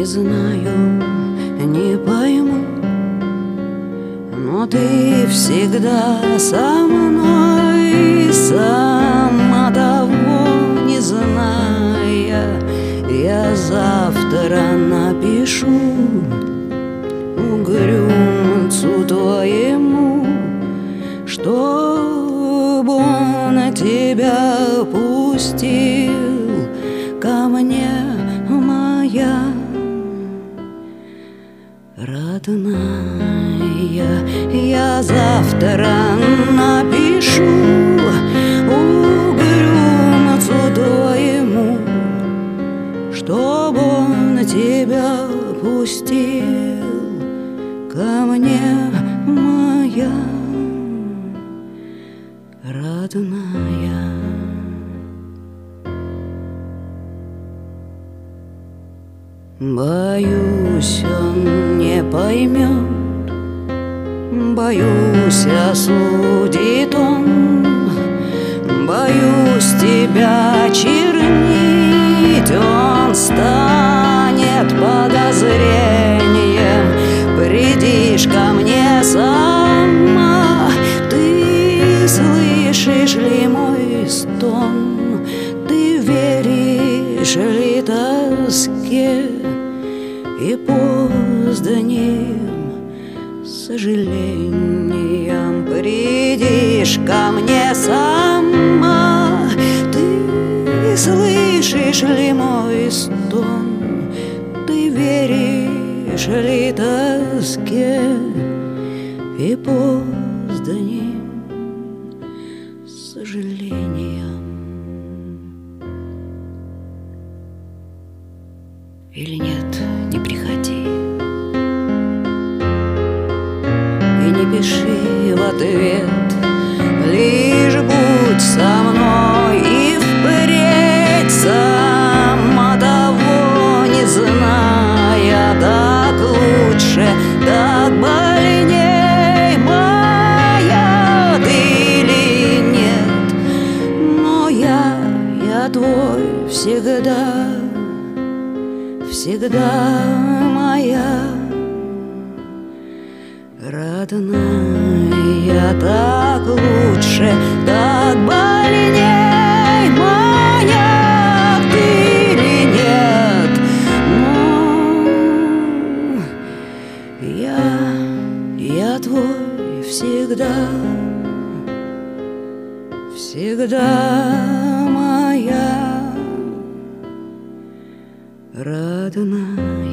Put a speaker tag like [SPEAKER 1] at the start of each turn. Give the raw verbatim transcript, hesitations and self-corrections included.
[SPEAKER 1] Не знаю, не пойму, но ты всегда со мной, сама того не зная. Я завтра напишу угрюмцу твоему, чтоб он тебя пустил ко мне, моя родная. Я завтра напишу угрюмцу твоему, чтоб он тебя пустил ко мне, моя родная. Боюсь, он не поймет, боюсь, осудит он, боюсь тебя чернить, он станет подозрением. Придишь ко мне сама, ты слышишь ли мой стон, ты веришь ли тоске и поздним сожалением? Придишь ко мне сама, ты слышишь ли мой стон, ты веришь ли тоске и поздним сожалением? Или нет, не приходи и не пиши в ответ, лишь будь со мной и впредь, сама того не зная. Так лучше, так больней, моя ты или нет, но я, я твой всегда, всегда моя родная. Так лучше, так больней, моя ты или нет, но я, я твой всегда, всегда моя родная.